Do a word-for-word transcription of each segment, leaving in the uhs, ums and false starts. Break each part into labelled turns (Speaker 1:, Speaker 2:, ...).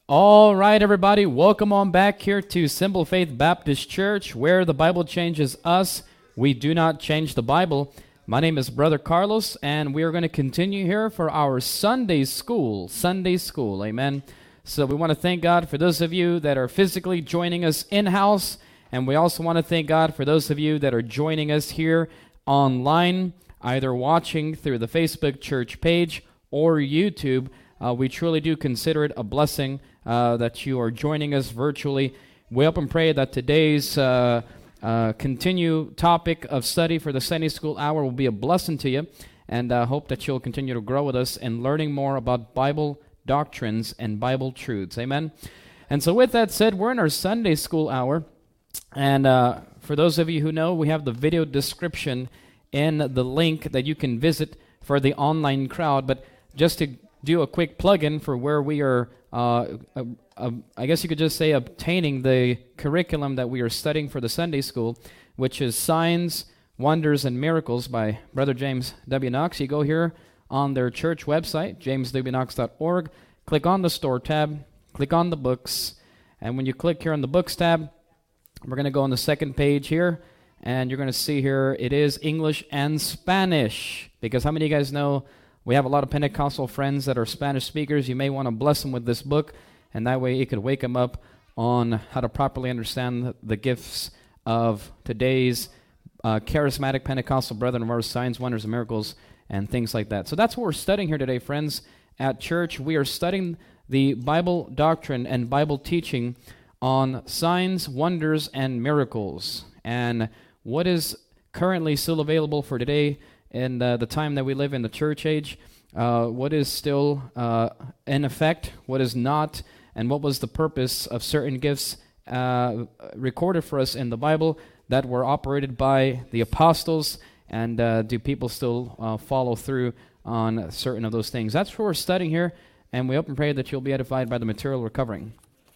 Speaker 1: All right, everybody, welcome on back here to Simple Faith Baptist Church, where the Bible changes us. We do not change the Bible. My name is Brother Carlos, and we are going to continue here for our Sunday school. Sunday school, amen. So we want to thank God for those of you that are physically joining us in-house, and we also want to thank God for those of you that are joining us here online, either watching through the Facebook church page or YouTube. Uh, we truly do consider it a blessing uh, that you are joining us virtually. We hope and pray that today's uh, uh, continue topic of study for the Sunday School Hour will be a blessing to you, and uh, hope that you'll continue to grow with us in learning more about Bible doctrines and Bible truths. Amen. And so with that said, we're in our Sunday School Hour, and uh, for those of you who know, we have the video description in the link that you can visit for the online crowd. But just to do a quick plug-in for where we are, uh, uh, uh, I guess you could just say obtaining the curriculum that we are studying for the Sunday School, which is Signs, Wonders, and Miracles by Brother James W. Knox. You go here on their church website, james w knox dot org, click on the Store tab, click on the Books, and when you click here on the Books tab, we're going to go on the second page here, and you're going to see here it is English and Spanish, because how many of you guys know we have a lot of Pentecostal friends that are Spanish speakers? You may want to bless them with this book, and that way it could wake them up on how to properly understand the gifts of today's uh, charismatic Pentecostal brethren of ours, signs, wonders, and miracles, and things like that. So that's what we're studying here today, friends, at church. We are studying the Bible doctrine and Bible teaching on signs, wonders, and miracles, and what is currently still available for today in uh, the time that we live in, the church age, uh, what is still uh, in effect, what is not, and what was the purpose of certain gifts uh, recorded for us in the Bible that were operated by the apostles, and uh, do people still uh, follow through on certain of those things? That's what we're studying here, and we hope and pray that you'll be edified by the material we're covering.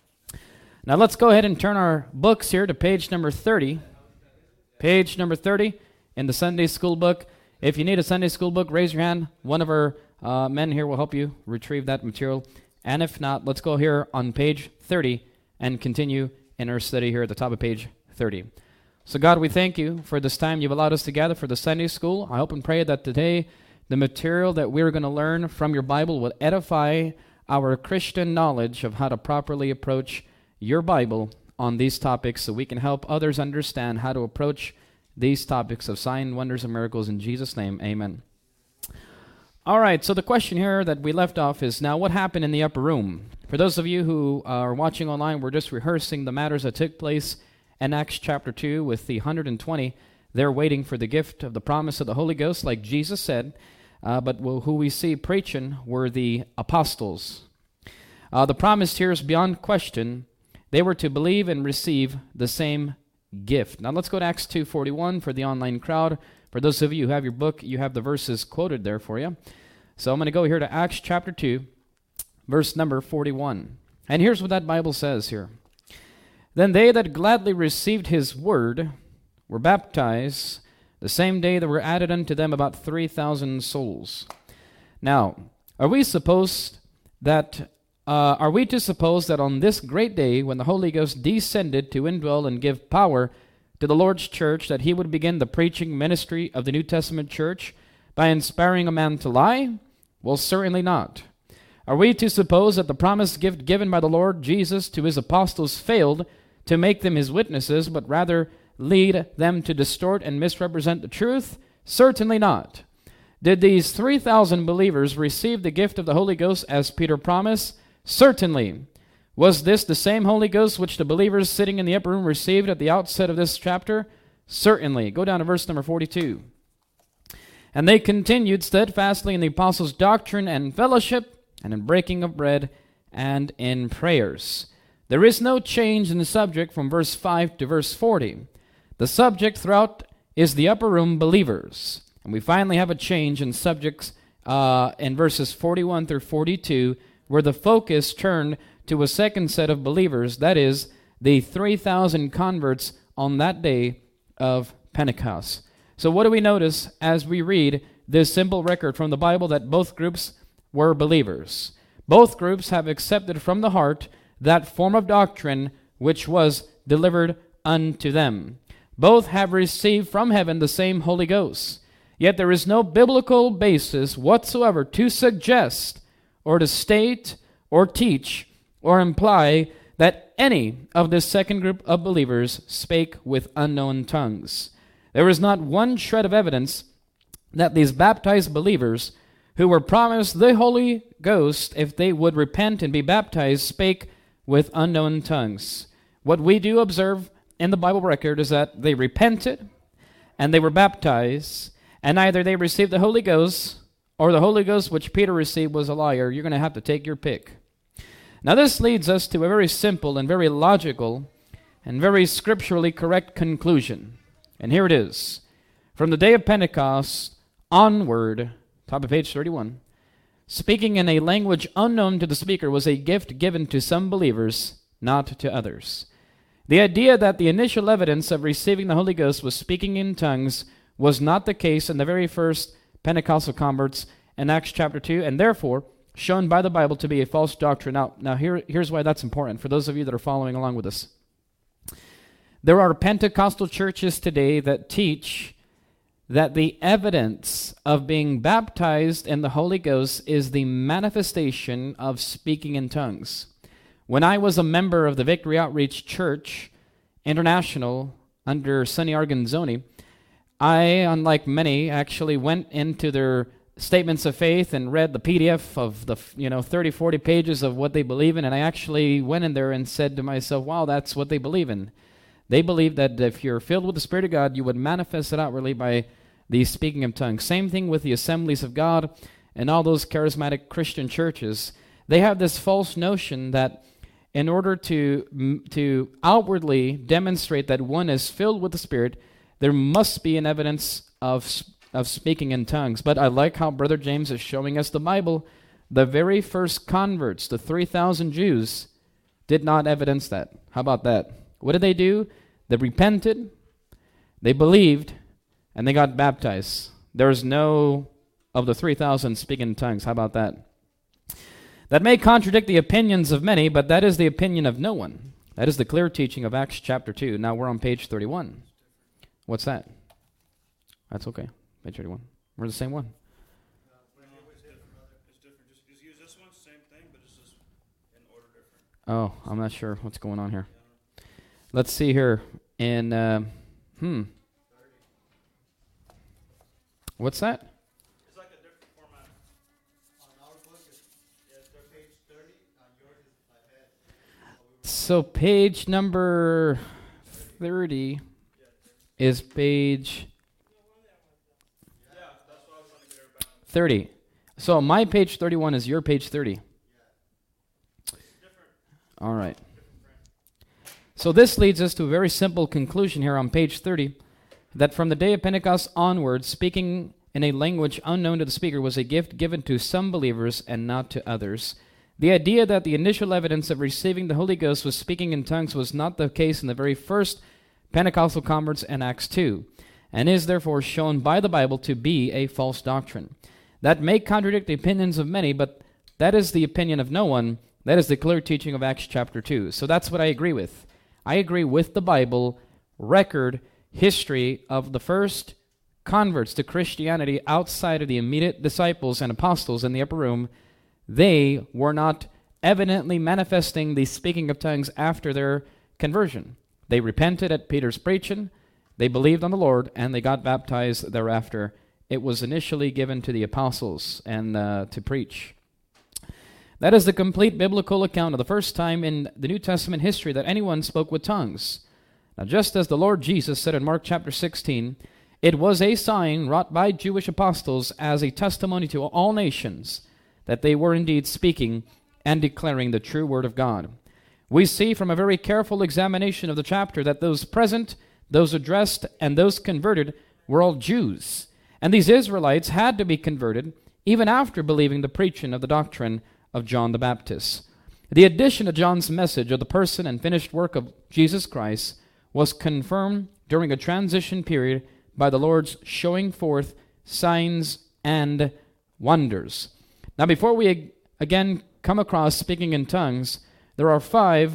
Speaker 1: Now let's go ahead and turn our books here to page number thirty. Page number thirty in the Sunday School book. If you need a Sunday School book, raise your hand. One of our uh, men here will help you retrieve that material. And if not, let's go here on page thirty and continue in our study here at the top of page thirty. So God, we thank you for this time you've allowed us to gather for the Sunday School. I hope and pray that today the material that we're going to learn from your Bible will edify our Christian knowledge of how to properly approach your Bible on these topics, so we can help others understand how to approach these topics of signs, wonders, and miracles. In Jesus' name, amen. All right, so the question here that we left off is, now what happened in the upper room? For those of you who are watching online, we're just rehearsing the matters that took place in Acts chapter two with the one hundred twenty. They're waiting for the gift of the promise of the Holy Ghost, like Jesus said, uh, but who we see preaching were the apostles. Uh, the promise here is beyond question. They were to believe and receive the same gift. Now let's go to Acts two forty-one for the online crowd. For those of you who have your book, you have the verses quoted there for you. So I'm going to go here to Acts chapter two, verse number forty-one. And here's what that Bible says here. Then they that gladly received his word were baptized. The same day there were added unto them about three thousand souls. Now, are we supposed that Uh, are we to suppose that on this great day, when the Holy Ghost descended to indwell and give power to the Lord's church, that he would begin the preaching ministry of the New Testament church by inspiring a man to lie? Well, certainly not. Are we to suppose that the promised gift given by the Lord Jesus to his apostles failed to make them his witnesses, but rather lead them to distort and misrepresent the truth? Certainly not. Did these three thousand believers receive the gift of the Holy Ghost as Peter promised? Certainly. Was this the same Holy Ghost which the believers sitting in the upper room received at the outset of this chapter? Certainly. Go down to verse number forty-two. And they continued steadfastly in the apostles' doctrine and fellowship, and in breaking of bread, and in prayers. There is no change in the subject from verse five to verse forty. The subject throughout is the upper room believers. And we finally have a change in subjects uh, in verses forty-one through forty-two, where the focus turned to a second set of believers, that is, the three thousand converts on that day of Pentecost. So what do we notice as we read this simple record from the Bible? That both groups were believers. Both groups have accepted from the heart that form of doctrine which was delivered unto them. Both have received from heaven the same Holy Ghost. Yet there is no biblical basis whatsoever to suggest or to state or teach or imply that any of this second group of believers spake with unknown tongues. There is not one shred of evidence that these baptized believers who were promised the Holy Ghost if they would repent and be baptized spake with unknown tongues. What we do observe in the Bible record is that they repented and they were baptized, and either they received the Holy Ghost or the Holy Ghost which Peter received was a liar. You're going to have to take your pick. Now this leads us to a very simple and very logical and very scripturally correct conclusion. And here it is. From the day of Pentecost onward, top of page thirty-one, speaking in a language unknown to the speaker was a gift given to some believers, not to others. The idea that the initial evidence of receiving the Holy Ghost was speaking in tongues was not the case in the very first Pentecostal converts in Acts chapter two, and therefore shown by the Bible to be a false doctrine. Now, now here, here's why that's important for those of you that are following along with us. There are Pentecostal churches today that teach that the evidence of being baptized in the Holy Ghost is the manifestation of speaking in tongues. When I was a member of the Victory Outreach Church International under Sonny Arganzoni, I, unlike many, actually went into their statements of faith and read the P D F of the, you know, thirty, forty pages of what they believe in, and I actually went in there and said to myself, wow, that's what they believe in. They believe that if you're filled with the Spirit of God, you would manifest it outwardly by the speaking of tongues. Same thing with the Assemblies of God and all those charismatic Christian churches. They have this false notion that in order to, to outwardly demonstrate that one is filled with the Spirit, there must be an evidence of, of speaking in tongues. But I like how Brother James is showing us the Bible. The very first converts, the three thousand Jews, did not evidence that. How about that? What did they do? They repented, they believed, and they got baptized. There's no of the three thousand speaking in tongues. How about that? That may contradict the opinions of many, but that is the opinion of no one. That is the clear teaching of Acts chapter two. Now we're on page thirty-one. What's that? That's okay. Page thirty-one. We're the same one. Oh, I'm not sure what's going on here. Let's see here. In, uh, hmm. What's that?
Speaker 2: It's like a different format. On our book, it's, it's page thirty. On yours is ahead.
Speaker 1: So page number thirty is page thirty. So my page thirty-one is your page thirty. All right. So this leads us to a very simple conclusion here on page thirty, that from the day of Pentecost onwards, speaking in a language unknown to the speaker was a gift given to some believers and not to others. The idea that the initial evidence of receiving the Holy Ghost was speaking in tongues was not the case in the very first Pentecostal converts in Acts two, and is therefore shown by the Bible to be a false doctrine. That may contradict the opinions of many, but that is the opinion of no one. That is the clear teaching of Acts chapter two. So that's what I agree with. I agree with the Bible record history of the first converts to Christianity outside of the immediate disciples and apostles in the upper room. They were not evidently manifesting the speaking of tongues after their conversion. They repented at Peter's preaching, they believed on the Lord, and they got baptized thereafter. It was initially given to the apostles and uh, to preach. That is the complete biblical account of the first time in the New Testament history that anyone spoke with tongues. Now, just as the Lord Jesus said in Mark chapter sixteen, it was a sign wrought by Jewish apostles as a testimony to all nations that they were indeed speaking and declaring the true word of God. We see from a very careful examination of the chapter that those present, those addressed, and those converted were all Jews. And these Israelites had to be converted even after believing the preaching of the doctrine of John the Baptist. The addition of John's message of the person and finished work of Jesus Christ was confirmed during a transition period by the Lord's showing forth signs and wonders. Now, before we again come across speaking in tongues, there are five,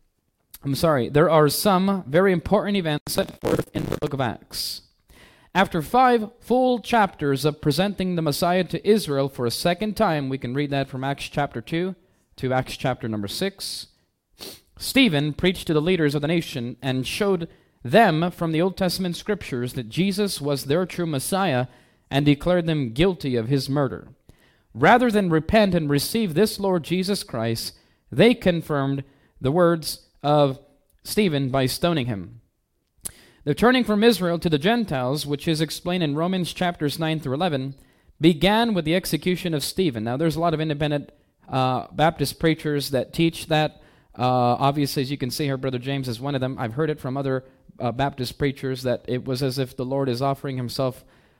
Speaker 1: I'm sorry, there are some very important events set forth in the book of Acts. After five full chapters of presenting the Messiah to Israel for a second time, we can read that from Acts chapter two to Acts chapter number six, Stephen preached to the leaders of the nation and showed them from the Old Testament scriptures that Jesus was their true Messiah and declared them guilty of his murder. Rather than repent and receive this Lord Jesus Christ, they confirmed the words of Stephen by stoning him. The turning from Israel to the Gentiles, which is explained in Romans chapters nine through eleven, began with the execution of Stephen. Now, there's a lot of independent uh, Baptist preachers that teach that. Uh, obviously, as you can see here, Brother James is one of them. I've heard it from other uh, Baptist preachers that it was as if the Lord is offering himself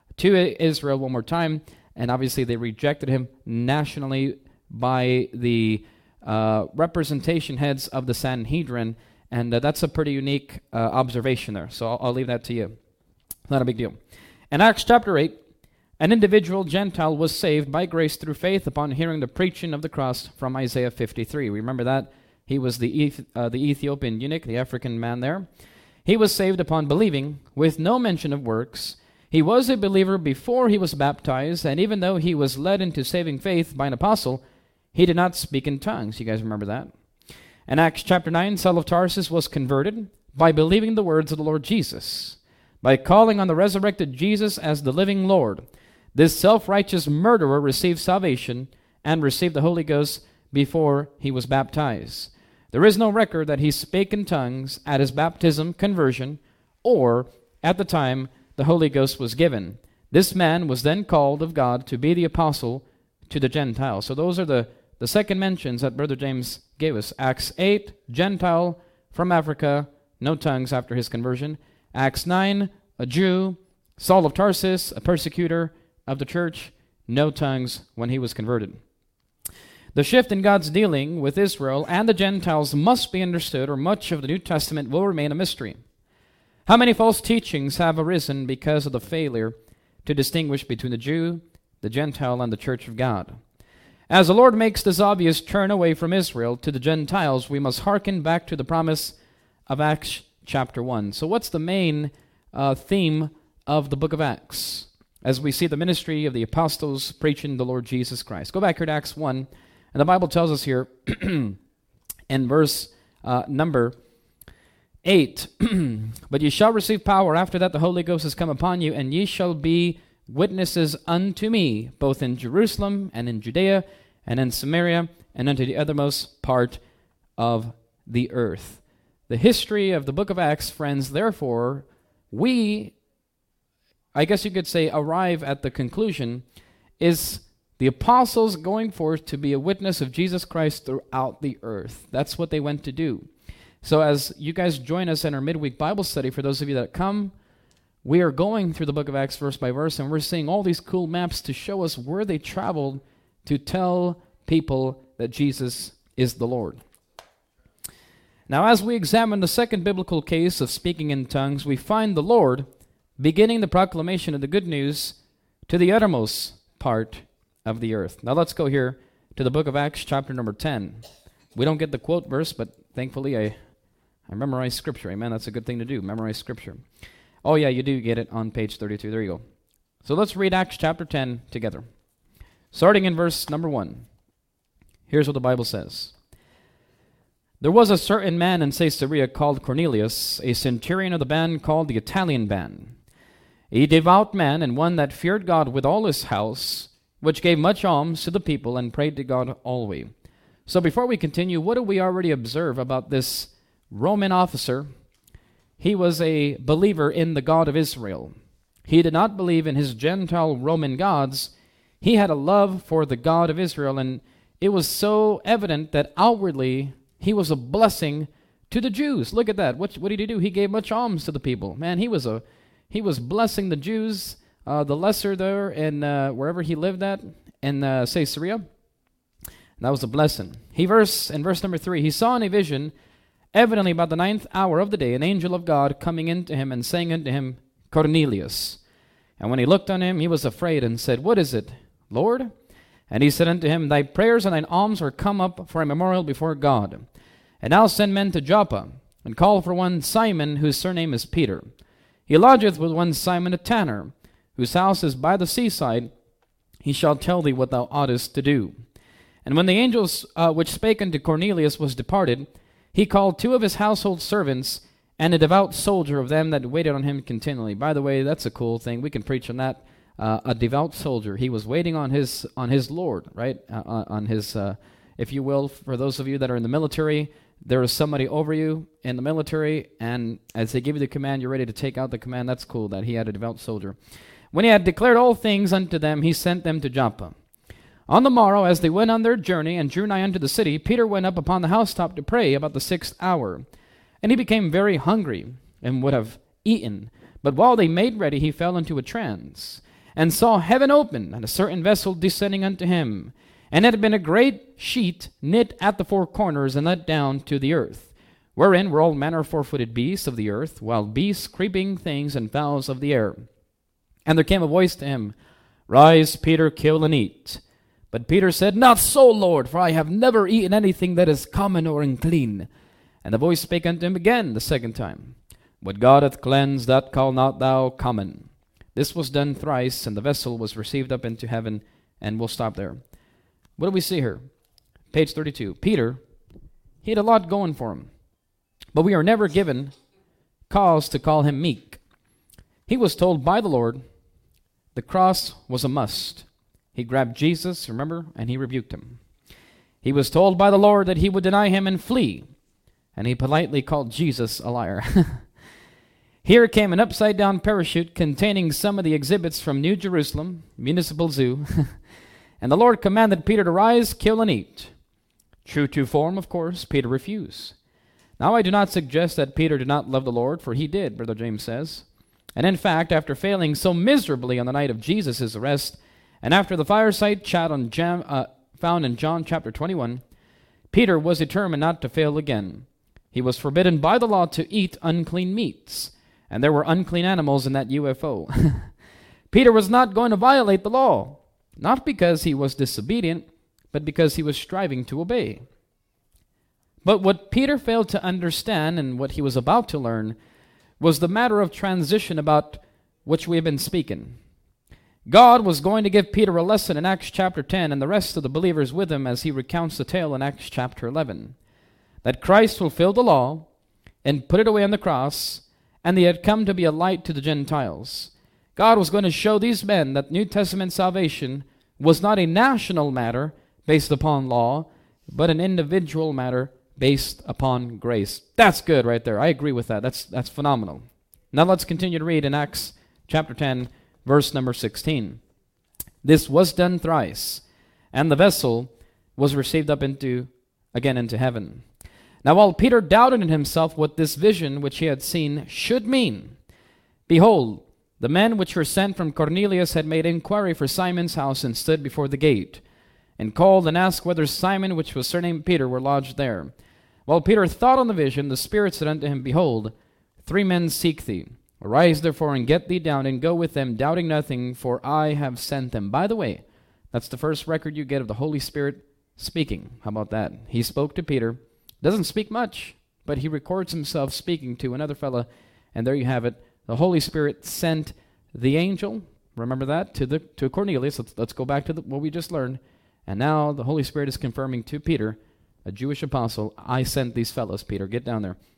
Speaker 1: to Israel one more time, and obviously they rejected him nationally by the uh, representation heads of the Sanhedrin, and uh, that's a pretty unique uh, observation there, so I'll, I'll leave that to you. Not a big deal. In Acts chapter eight, an individual Gentile was saved by grace through faith upon hearing the preaching of the cross from Isaiah fifty-three. Remember that? He was the, Eth- uh, the Ethiopian eunuch, the African man there. He was saved upon believing, with no mention of works. He was a believer before he was baptized, and even though he was led into saving faith by an apostle, he did not speak in tongues. You guys remember that? In Acts chapter nine, Saul of Tarsus was converted by believing the words of the Lord Jesus, by calling on the resurrected Jesus as the living Lord. This self-righteous murderer received salvation and received the Holy Ghost before he was baptized. There is no record that he spake in tongues at his baptism, conversion, or at the time the Holy Ghost was given. This man was then called of God to be the apostle to the Gentiles. So those are the, the second mentions that Brother James gave us. Acts eight, Gentile from Africa, no tongues after his conversion. Acts nine, a Jew, Saul of Tarsus, a persecutor of the church, no tongues when he was converted. The shift in God's dealing with Israel and the Gentiles must be understood, or much of the New Testament will remain a mystery. How many false teachings have arisen because of the failure to distinguish between the Jew, the Gentile, and the church of God? As the Lord makes this obvious turn away from Israel to the Gentiles, we must hearken back to the promise of Acts chapter one. So what's the main uh, theme of the book of Acts as we see the ministry of the apostles preaching the Lord Jesus Christ? Go back here to Acts one. And the Bible tells us here in verse uh, number eight, but ye shall receive power after that the Holy Ghost has come upon you, and ye shall be witnesses unto me, both in Jerusalem and in Judea and in Samaria and unto the othermost part of the earth. The history of the book of Acts, friends, therefore, we, I guess you could say, arrive at the conclusion, is the apostles going forth to be a witness of Jesus Christ throughout the earth. That's what they went to do. So as you guys join us in our midweek Bible study, for those of you that come, we are going through the book of Acts verse by verse, and we're seeing all these cool maps to show us where they traveled to tell people that Jesus is the Lord. Now, as we examine the second biblical case of speaking in tongues, we find the Lord beginning the proclamation of the good news to the uttermost part of the earth. Now let's go here to the book of Acts chapter number ten. We don't get the quote verse, but thankfully I, I memorize scripture. Amen. That's a good thing to do, memorize scripture. Oh yeah, you do get it on page thirty-two. There you go. So let's read Acts chapter ten together. Starting in verse number one. Here's what the Bible says. There was a certain man in Caesarea called Cornelius, a centurion of the band called the Italian band, a devout man and one that feared God with all his house, which gave much alms to the people and prayed to God always. So before we continue, what do we already observe about this Roman officer? He was a believer in the God of Israel. He did not believe in his Gentile Roman gods. He had a love for the God of Israel, and it was so evident that outwardly he was a blessing to the Jews. Look at that. What, what did he do? He gave much alms to the people. Man, he was a he was blessing the Jews, uh, the lesser there, and uh, wherever he lived at in uh, Caesarea. That was a blessing. He verse in verse number three, he saw in a vision, evidently about the ninth hour of the day, an angel of God coming into him and saying unto him, Cornelius. And when he looked on him, he was afraid and said, What is it, Lord? And he said unto him, Thy prayers and thine alms are come up for a memorial before God. And now send men to Joppa, and call for one Simon, whose surname is Peter. He lodgeth with one Simon a tanner, whose house is by the seaside. He shall tell thee what thou oughtest to do. And when the angels uh, which spake unto Cornelius was departed, he called two of his household servants, and a devout soldier of them that waited on him continually. By the way, that's a cool thing. We can preach on that. Uh, a devout soldier. He was waiting on his on his Lord, right? Uh, on his, uh, if you will, for those of you that are in the military, there is somebody over you in the military, and as they give you the command, you're ready to take out the command. That's cool that he had a devout soldier. When he had declared all things unto them, he sent them to Joppa. On the morrow, as they went on their journey and drew nigh unto the city, Peter went up upon the housetop to pray about the sixth hour. And he became very hungry, and would have eaten. But while they made ready, he fell into a trance, and saw heaven open, and a certain vessel descending unto him. And it had been a great sheet knit at the four corners, and let down to the earth, wherein were all manner of four-footed beasts of the earth, wild beasts, creeping things, and fowls of the air. And there came a voice to him, Rise, Peter, kill and eat. But Peter said, Not so, Lord, for I have never eaten anything that is common or unclean. And the voice spake unto him again the second time, What God hath cleansed, that call not thou common. This was done thrice, and the vessel was received up into heaven. And we'll stop there. What do we see here? Page thirty-two. Peter, he had a lot going for him. But we are never given cause to call him meek. He was told by the Lord the cross was a must. He grabbed Jesus, remember, and he rebuked him. He was told by the Lord that he would deny him and flee. And he politely called Jesus a liar. Here came an upside-down parachute containing some of the exhibits from New Jerusalem Municipal Zoo. And the Lord commanded Peter to rise, kill, and eat. True to form, of course, Peter refused. Now I do not suggest that Peter did not love the Lord, for he did, Brother James says. And in fact, after failing so miserably on the night of Jesus' arrest, and after the fireside chat on Jam, uh, found in John chapter twenty-one, Peter was determined not to fail again. He was forbidden by the law to eat unclean meats, and there were unclean animals in that U F O. Peter was not going to violate the law. Not because he was disobedient, but because he was striving to obey. But what Peter failed to understand, and what he was about to learn, was the matter of transition about which we have been speaking. God was going to give Peter a lesson in Acts chapter ten, and the rest of the believers with him as he recounts the tale in Acts chapter eleven. That Christ fulfilled the law and put it away on the cross, and he had come to be a light to the Gentiles. God was going to show these men that New Testament salvation was not a national matter based upon law, but an individual matter based upon grace. That's good right there. I agree with that. That's that's phenomenal. Now let's continue to read in Acts chapter ten, verse number sixteen. This was done thrice, and the vessel was received up into again into heaven. Now while Peter doubted in himself what this vision which he had seen should mean, behold, the men which were sent from Cornelius had made inquiry for Simon's house, and stood before the gate, and called and asked whether Simon, which was surnamed Peter, were lodged there. While Peter thought on the vision, the Spirit said unto him, Behold, three men seek thee. Arise therefore, and get thee down, and go with them, doubting nothing, for I have sent them. By the way, that's the first record you get of the Holy Spirit speaking. How about that? He spoke to Peter. Doesn't speak much, but he records himself speaking to another fella, and there you have it. The Holy Spirit sent the angel, remember that, to the to Cornelius. Let's, let's go back to the, what we just learned. And now the Holy Spirit is confirming to Peter, a Jewish apostle, I sent these fellows, Peter. Get down there.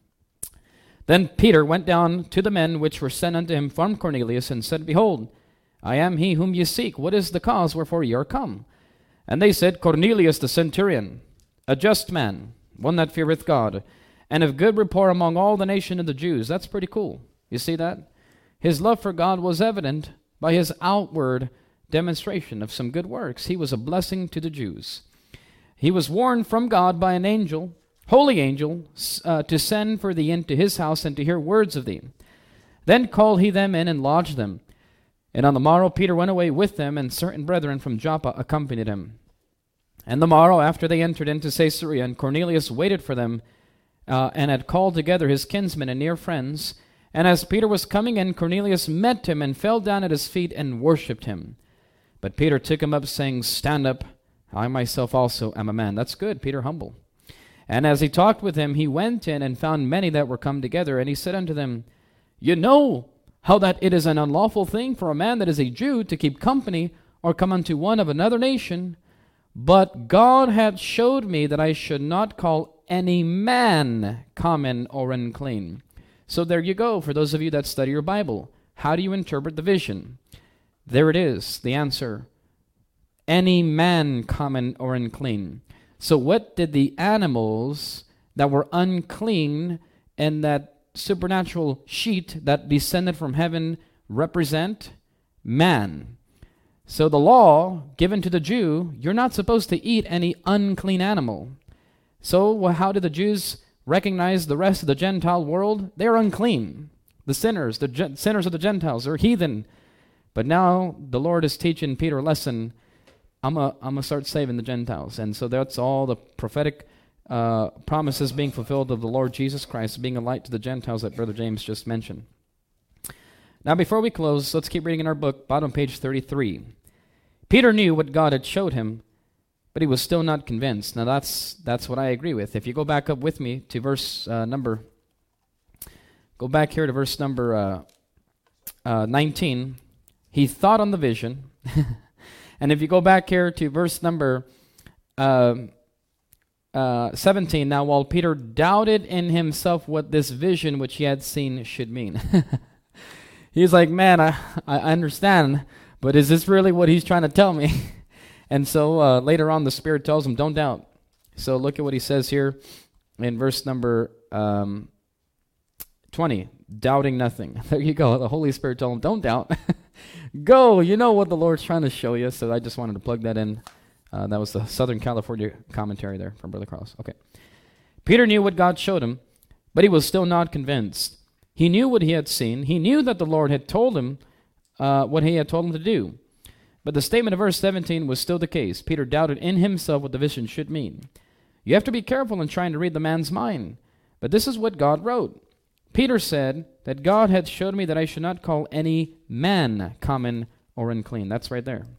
Speaker 1: Then Peter went down to the men which were sent unto him from Cornelius, and said, Behold, I am he whom ye seek. What is the cause wherefore ye are come? And they said, Cornelius the centurion, a just man, one that feareth God, and of good rapport among all the nation of the Jews. That's pretty cool. You see that? His love for God was evident by his outward demonstration of some good works. He was a blessing to the Jews. He was warned from God by an angel, holy angel, uh, to send for thee into his house, and to hear words of thee. Then called he them in, and lodged them. And on the morrow Peter went away with them, and certain brethren from Joppa accompanied him. And the morrow after they entered into Caesarea, and Cornelius waited for them, uh, and had called together his kinsmen and near friends. And as Peter was coming in, Cornelius met him, and fell down at his feet, and worshipped him. But Peter took him up, saying, Stand up, I myself also am a man. That's good, Peter, humble. And as he talked with him, he went in and found many that were come together. And he said unto them, You know how that it is an unlawful thing for a man that is a Jew to keep company or come unto one of another nation. But God hath showed me that I should not call any man common or unclean. So there you go, for those of you that study your Bible. How do you interpret the vision? There it is, the answer. Any man common or unclean. So what did the animals that were unclean and that supernatural sheet that descended from heaven represent? Man. So the law given to the Jew, you're not supposed to eat any unclean animal. So well, how did the Jews recognize the rest of the Gentile world? They're unclean. The sinners, the gen- sinners of the Gentiles, are heathen. But now the Lord is teaching Peter a lesson. I'm going I'm to start saving the Gentiles. And so that's all the prophetic uh, promises being fulfilled of the Lord Jesus Christ being a light to the Gentiles that Brother James just mentioned. Now before we close, let's keep reading in our book, bottom page thirty-three. Peter knew what God had showed him, but he was still not convinced. Now that's that's what I agree with. If you go back up with me to verse uh, number, go back here to verse number uh, uh, nineteen. He thought on the vision. And if you go back here to verse number uh, uh, seventeen, now while Peter doubted in himself what this vision which he had seen should mean. He's like, man, I, I understand, but is this really what he's trying to tell me? And so uh, later on the Spirit tells him, don't doubt. So look at what he says here in verse number um, twenty, doubting nothing. There you go. The Holy Spirit told him, don't doubt. Go, you know what the Lord's trying to show you. So I just wanted to plug that in. Uh, that was the Southern California commentary there from Brother Carlos. Okay. Peter knew what God showed him, but he was still not convinced. He knew what he had seen. He knew that the Lord had told him uh, what he had told him to do. But the statement of verse seventeen was still the case. Peter doubted in himself what the vision should mean. You have to be careful in trying to read the man's mind. But this is what God wrote. Peter said that God had showed me that I should not call any man common or unclean. That's right there.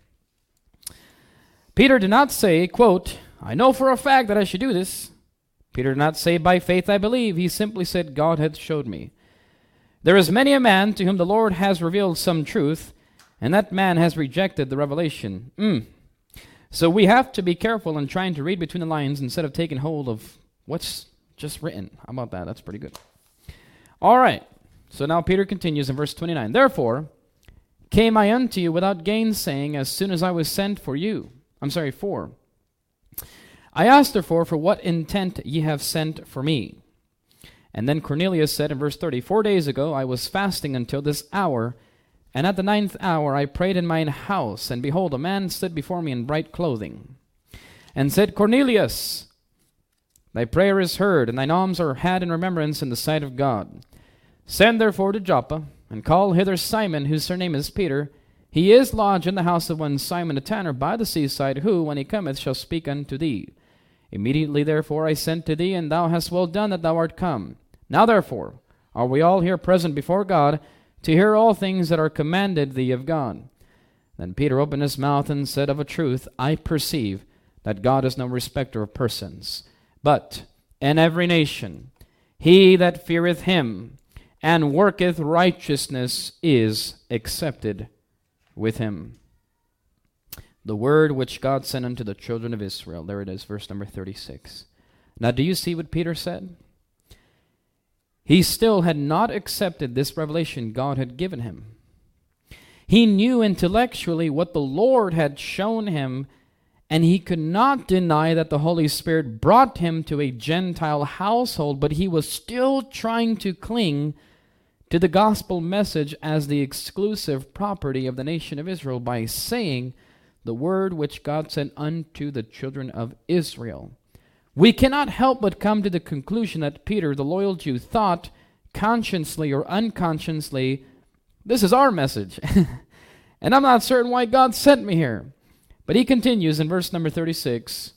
Speaker 1: Peter did not say, quote, I know for a fact that I should do this. Peter did not say, by faith I believe. He simply said, God had showed me. There is many a man to whom the Lord has revealed some truth, and that man has rejected the revelation. Mm. So we have to be careful in trying to read between the lines instead of taking hold of what's just written. How about that? That's pretty good. All right. So now Peter continues in verse twenty-nine. Therefore came I unto you without gainsaying as soon as I was sent for you. I'm sorry, for. I asked therefore for what intent ye have sent for me. And then Cornelius said in verse thirty, Four days ago I was fasting until this hour, and at the ninth hour I prayed in mine house, and behold, a man stood before me in bright clothing, and said, Cornelius, thy prayer is heard, and thine alms are had in remembrance in the sight of God. Send therefore to Joppa, and call hither Simon, whose surname is Peter. He is lodged in the house of one Simon a tanner by the seaside, who, when he cometh, shall speak unto thee. Immediately therefore I sent to thee, and thou hast well done that thou art come. Now therefore are we all here present before God, to hear all things that are commanded thee of God. Then Peter opened his mouth and said, Of a truth I perceive that God is no respecter of persons, but in every nation he that feareth him and worketh righteousness is accepted with him. The word which God sent unto the children of Israel. There it is, verse number thirty-six. Now do you see what Peter said? He still had not accepted this revelation God had given him. He knew intellectually what the Lord had shown him, and he could not deny that the Holy Spirit brought him to a Gentile household, but he was still trying to cling to the gospel message as the exclusive property of the nation of Israel by saying the word which God sent unto the children of Israel. We cannot help but come to the conclusion that Peter, the loyal Jew, thought consciously or unconsciously, this is our message. And I'm not certain why God sent me here. But he continues in verse number thirty-six.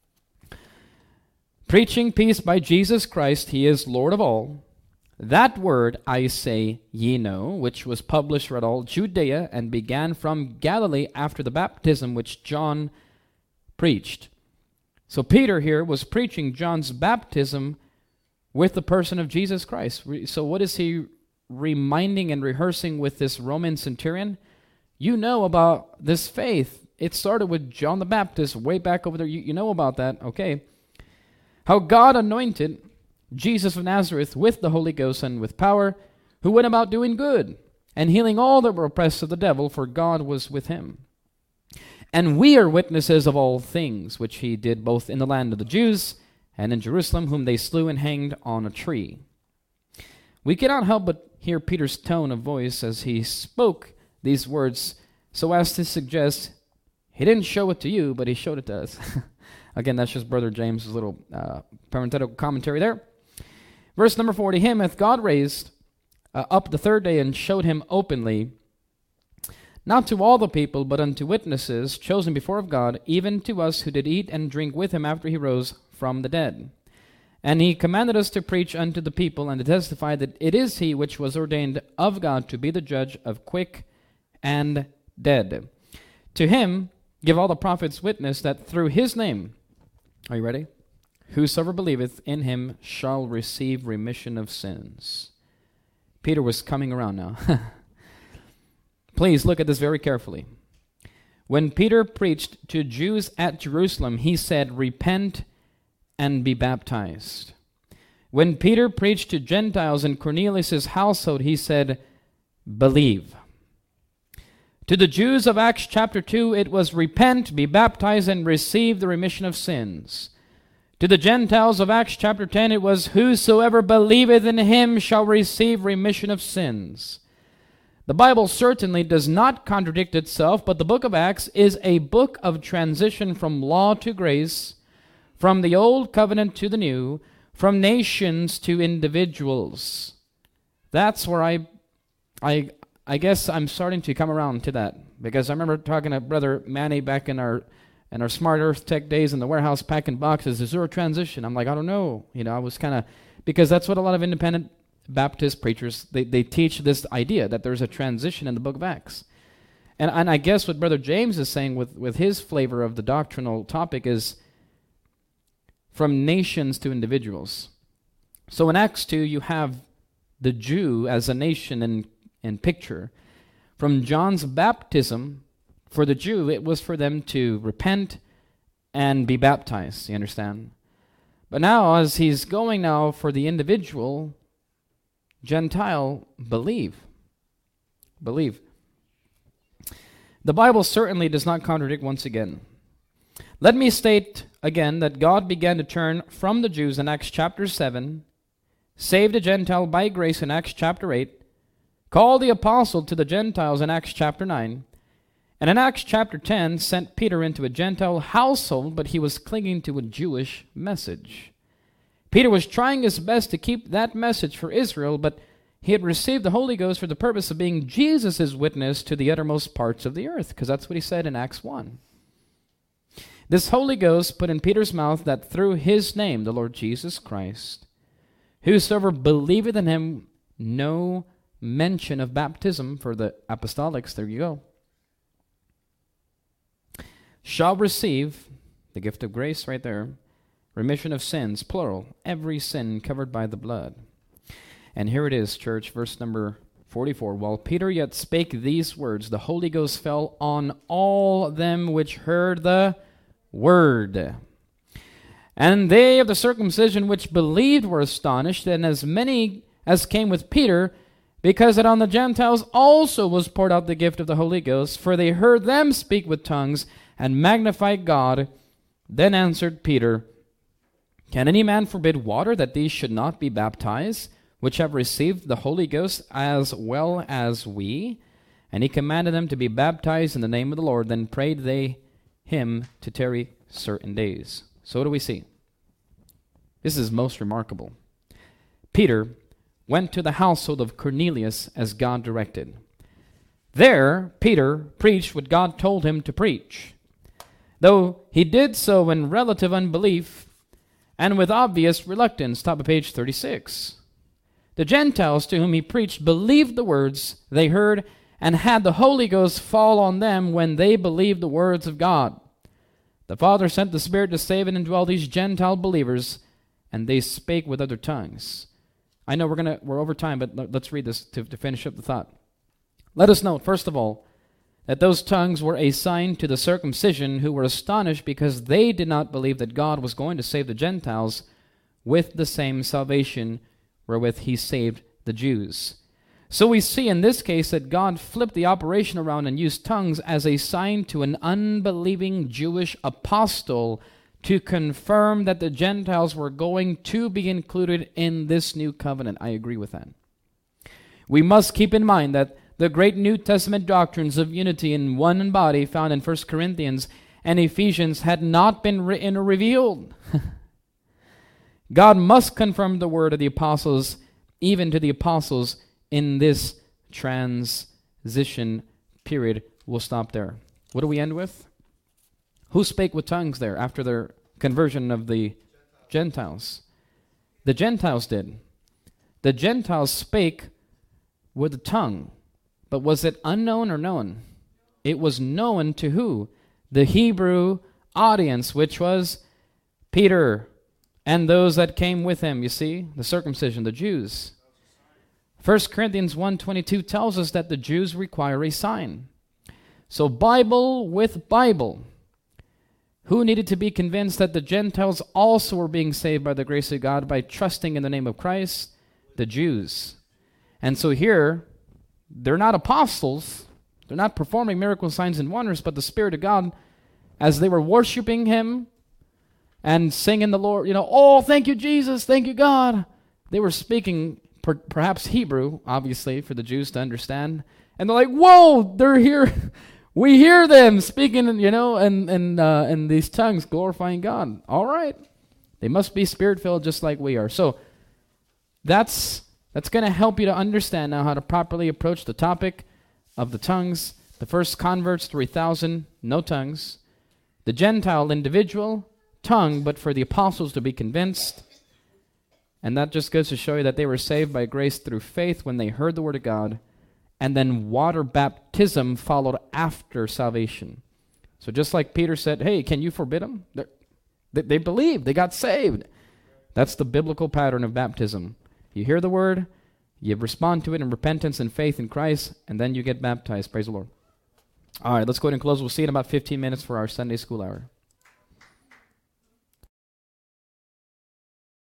Speaker 1: Preaching peace by Jesus Christ, he is Lord of all. That word I say ye know, which was published throughout all Judea and began from Galilee after the baptism which John preached. So Peter here was preaching John's baptism with the person of Jesus Christ. So what is he reminding and rehearsing with this Roman centurion? You know about this faith. It started with John the Baptist way back over there. You, you know about that, okay? How God anointed Jesus of Nazareth with the Holy Ghost and with power, who went about doing good and healing all that were oppressed of the devil, for God was with him. And we are witnesses of all things which he did both in the land of the Jews and in Jerusalem, whom they slew and hanged on a tree. We cannot help but hear Peter's tone of voice as he spoke these words so as to suggest he didn't show it to you, but he showed it to us. Again, that's just Brother James' little uh, parenthetical commentary there. Verse number forty, him hath God raised uh, up the third day and showed him openly, not to all the people, but unto witnesses chosen before of God, even to us who did eat and drink with him after he rose from the dead. And he commanded us to preach unto the people and to testify that it is he which was ordained of God to be the judge of quick and dead. To him give all the prophets witness that through his name, are you ready? Whosoever believeth in him shall receive remission of sins. Peter was coming around now. Please look at this very carefully. When Peter preached to Jews at Jerusalem, he said, repent and be baptized. When Peter preached to Gentiles in Cornelius' household, he said, believe. To the Jews of Acts chapter two, it was repent, be baptized, and receive the remission of sins. To the Gentiles of Acts chapter ten, it was whosoever believeth in him shall receive remission of sins. The Bible certainly does not contradict itself, but the book of Acts is a book of transition from law to grace, from the old covenant to the new, from nations to individuals. That's where I, I, I guess I'm starting to come around to that, because I remember talking to Brother Manny back in our in our Smart Earth Tech days in the warehouse packing boxes. Is there a transition? I'm like, I don't know. You know, I was kind of, because that's what a lot of independent Baptist preachers, they, they teach this idea that there's a transition in the book of Acts. And, and I guess what Brother James is saying with, with his flavor of the doctrinal topic is from nations to individuals. So in Acts two, you have the Jew as a nation in, in picture. From John's baptism, for the Jew, it was for them to repent and be baptized, you understand? But now, as he's going now for the individual, Gentile, believe. Believe. The Bible certainly does not contradict once again. Let me state again that God began to turn from the Jews in Acts chapter seven, saved a Gentile by grace in Acts chapter eight, called the apostle to the Gentiles in Acts chapter nine, and in Acts chapter ten sent Peter into a Gentile household, but he was clinging to a Jewish message. Peter was trying his best to keep that message for Israel, but he had received the Holy Ghost for the purpose of being Jesus' witness to the uttermost parts of the earth, because that's what he said in Acts one. This Holy Ghost put in Peter's mouth that through his name, the Lord Jesus Christ, whosoever believeth in him, no mention of baptism for the apostolics, there you go, shall receive the gift of grace right there, remission of sins, plural, every sin covered by the blood. And here it is, church, verse number forty-four. While Peter yet spake these words, the Holy Ghost fell on all them which heard the word. And they of the circumcision which believed were astonished, and as many as came with Peter, because that on the Gentiles also was poured out the gift of the Holy Ghost, for they heard them speak with tongues, and magnify God. Then answered Peter, can any man forbid water that these should not be baptized, which have received the Holy Ghost as well as we? And he commanded them to be baptized in the name of the Lord. Then prayed they him to tarry certain days. So what do we see? This is most remarkable. Peter went to the household of Cornelius as God directed. There, Peter preached what God told him to preach, though he did so in relative unbelief and with obvious reluctance. Top of page thirty-six. The Gentiles to whom he preached believed the words they heard and had the Holy Ghost fall on them when they believed the words of God. The Father sent the Spirit to save and indwell these Gentile believers, and they spake with other tongues. I know we're gonna we're over time, but l- let's read this to, to finish up the thought. Let us note, first of all, that those tongues were a sign to the circumcision, who were astonished because they did not believe that God was going to save the Gentiles with the same salvation wherewith he saved the Jews. So we see in this case that God flipped the operation around and used tongues as a sign to an unbelieving Jewish apostle to confirm that the Gentiles were going to be included in this new covenant. I agree with that. We must keep in mind that the great New Testament doctrines of unity in one body found in First Corinthians and Ephesians had not been written or revealed. God must confirm the word of the apostles, even to the apostles, in this transition period. We'll stop there. What do we end with? Who spake with tongues there after their conversion of the Gentiles? The Gentiles did. The Gentiles spake with the tongue. But was it unknown or known? It was known to who? The Hebrew audience, which was Peter and those that came with him, you see, the circumcision, the Jews. First Corinthians one twenty-two tells us that the Jews require a sign. So Bible with Bible. Who needed to be convinced that the Gentiles also were being saved by the grace of God by trusting in the name of Christ? The Jews. And so here, they're not apostles. They're not performing miracle signs and wonders, but the Spirit of God, as they were worshiping him and singing the Lord, you know, oh, thank you, Jesus, thank you, God. They were speaking per- perhaps Hebrew, obviously, for the Jews to understand. And they're like, whoa, they're here. We hear them speaking, you know, in, in, uh, in these tongues, glorifying God. All right. They must be Spirit-filled just like we are. So that's... That's going to help you to understand now how to properly approach the topic of the tongues. The first converts, three thousand, no tongues. The Gentile individual, tongue, but for the apostles to be convinced. And that just goes to show you that they were saved by grace through faith when they heard the word of God. And then water baptism followed after salvation. So just like Peter said, hey, can you forbid them? They, they believed. They got saved. That's the biblical pattern of baptism. You hear the word, you respond to it in repentance and faith in Christ, and then you get baptized. Praise the Lord. All right, let's go ahead and close. We'll see you in about fifteen minutes for our Sunday school hour.